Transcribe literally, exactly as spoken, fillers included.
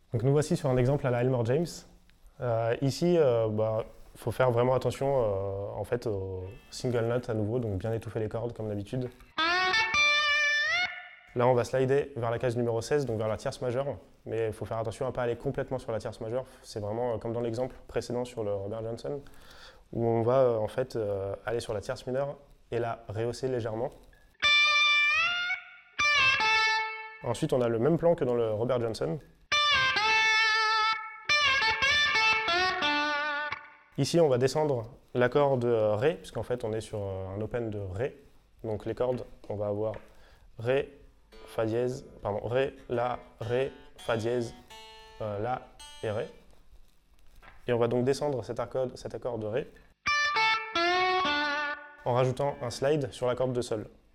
Donc nous voici sur un exemple à la Elmore James. Euh, ici, il euh, bah, faut faire vraiment attention euh, en fait, au single note à nouveau, donc bien étouffer les cordes comme d'habitude. Là, on va slider vers la case numéro seize, donc vers la tierce majeure, mais il faut faire attention à ne pas aller complètement sur la tierce majeure. C'est vraiment euh, comme dans l'exemple précédent sur le Robert Johnson, où on va euh, en fait euh, aller sur la tierce mineure et la rehausser légèrement. Ensuite, on a le même plan que dans le Robert Johnson. Ici, on va descendre l'accord de Ré, puisqu'en fait, on est sur un open de Ré. Donc les cordes, on va avoir Ré, Fa dièse, pardon, Ré, La, Ré, Fa dièse, euh, La et Ré. Et on va donc descendre cet accord, cet accord de Ré en rajoutant un slide sur la corde de Sol.